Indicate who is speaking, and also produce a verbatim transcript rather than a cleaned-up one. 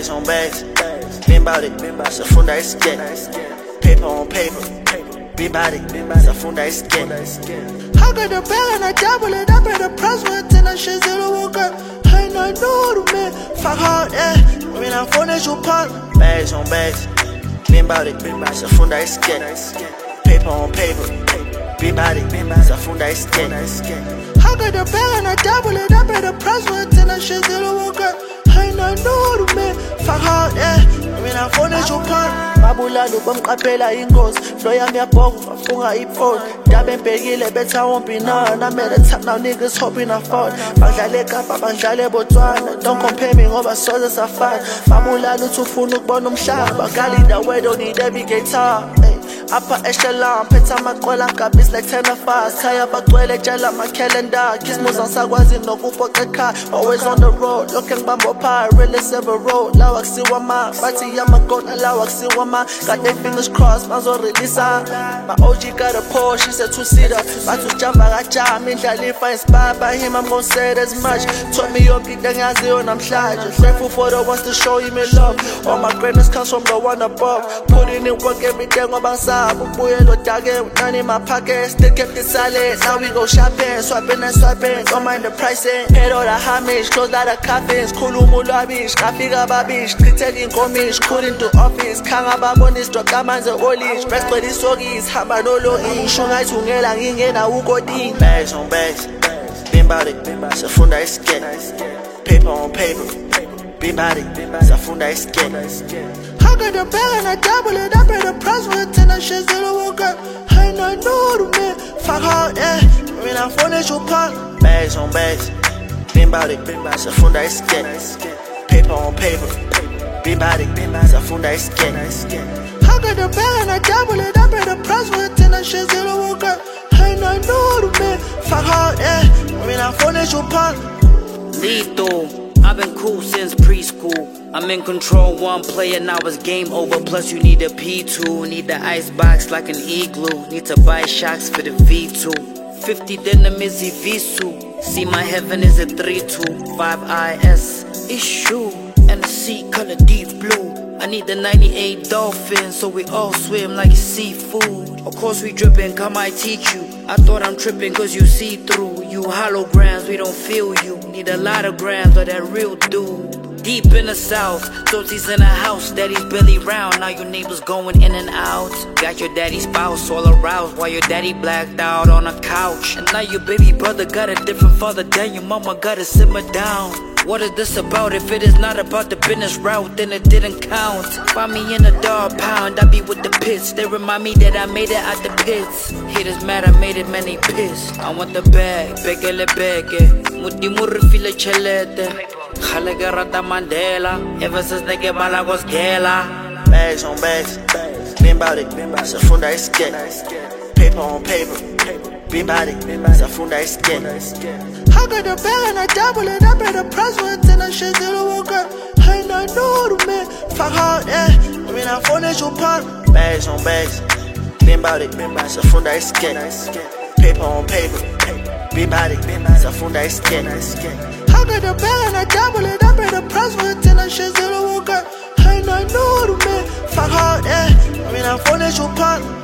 Speaker 1: Bags on bags, been bout it, safunda isket. Paper on paper, be bout it, safunda isket.
Speaker 2: I got the bag and I double it up at the price when ten and shit zero woke up. I know no to me, fuck hard, eh. When I phone is your partner.
Speaker 1: Bags on bags, been bout it, safunda isket. Paper on paper, be bout it, safunda isket.
Speaker 2: I got the bag and I double it up at the price when ten and shit zero woke up. I know no to me, fuck hard, eh. When I phone is your partner.
Speaker 1: Babulalo bamqaphela ingozi flow yami yabhonga bafunga iphone dabe mbekile bethi I won't be none. I made a tap now niggas hoping I fall. Badlale eKapa badlale eBotswana, don't compare me ngoba soze safana. Babulalo uthi ufuna ukubona umhlaba gali the way don't need every guitar. Upper echelon, phetha amaqola ngabis like ten of us. Thaya bagcwele tshela ama-calendar. Gizmos angisakwazi nokufoca ekhaya. Always on the road, lokhe ngibamba phaya. Really several road, lawa kusiwa ma. Bathi yamagona lawa kusiwa ma. Got their fingers crossed, bazoreleasa. My O G got a Porsche, she's a two-seater. Bathi ujamba kajama, indlala ifa inspired by him, I'm gon' say it as much. Taught me yonke into engiyaziyo namhlanje. Grateful for the ones to show him love. All my greatness comes from the one above. Putting in work every day ngoba ngisaba. Boy, no dagger, none in my pocket. Still kept it solid. Now we go shopping, swapping and swapping. Don't mind the pricing. Head all the homage, close out the coffins. Kulumu labish, kafika babish. Pretending komish, couldn't do office. Kanga babonis, drop diamonds and olish. Rest for the soggies, haba no logi. Shungai tungela, ngingena ugodin. Bags on bags, been bout it. Safunda isket. Paper on paper, be bout it. Safunda isket.
Speaker 2: I got the bag and I double it up at the price when ten and shit zero woke up. I know no to me, fuck hard, eh. When I phone is your partner.
Speaker 1: Bags on bags, been bout it, safunda isket. Paper on paper, be bout it, safunda isket.
Speaker 2: I got the bag and I double it up at the price when ten and shit zero woke up. I know no to me, fuck hard, eh. When I phone is your partner.
Speaker 3: Lethal, I've been cool since preschool. I'm in control, one player, now it's game over. Plus you need a P two, need the ice box like an igloo. Need to buy shocks for the V two. fifty denim is Ivisu. See my heaven is a three two. five I S issue, and the sea color deep blue. I need the ninety-eight dolphin, so we all swim like seafood. Of course we drippin', come I teach you. I thought I'm trippin' cause you see through. You holograms, we don't feel you. Need a lot of grams of that real dude. Deep in the south, Tootie's in the house, daddy's barely round. Now your neighbors going in and out. Got your daddy's spouse all aroused while your daddy blacked out on a couch. And now your baby brother got a different father. Damn, your mama gotta simmer down. What is this about? If it is not about the business route, then it didn't count. Find me in a dog pound, I be with the pits. They remind me that I made it out the pits. Haters mad, I made it, man, they pissed. I want the bag, begele bege. Muti murri file chelete. Khale ke rata Mandela, ever since nigga bala was gela.
Speaker 1: Bags on bags, been bout it, safunda isket. Paper on paper, be bout it, safunda isket.
Speaker 2: I got the bag and I double it up at the price when ten and shit zero woke up. I know no to me, fuck hard, eh. When I phone is your partner.
Speaker 1: Bags on bags, been bout it, safunda isket. Paper on paper, be bout it, safunda isket.
Speaker 2: I got the bag and I double it up at the price when ten and shit zero woke up. I know no to me, fuck hard, eh. When I phone is your partner.